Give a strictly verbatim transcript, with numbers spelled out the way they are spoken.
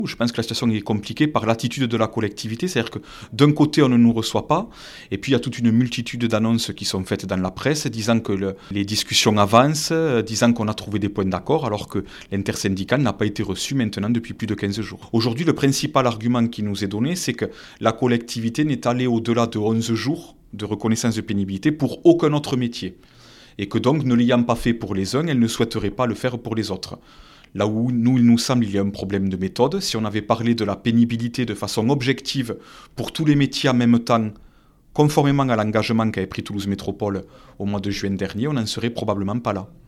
Je pense que la situation est compliquée par l'attitude de la collectivité, c'est-à-dire que d'un côté on ne nous reçoit pas, et puis il y a toute une multitude d'annonces qui sont faites dans la presse disant que le- les discussions avancent, euh, disant qu'on a trouvé des points d'accord, alors que l'intersyndicale n'a pas été reçu maintenant depuis plus de quinze jours. Aujourd'hui, le principal argument qui nous est donné, c'est que la collectivité n'est allée au-delà de onze jours de reconnaissance de pénibilité pour aucun autre métier. Et que donc, ne l'ayant pas fait pour les uns, elle ne souhaiterait pas le faire pour les autres. Là où nous, il nous semble, il y a un problème de méthode. Si on avait parlé de la pénibilité de façon objective pour tous les métiers en même temps, conformément à l'engagement qu'avait pris Toulouse Métropole au mois de juin dernier, on n'en serait probablement pas là.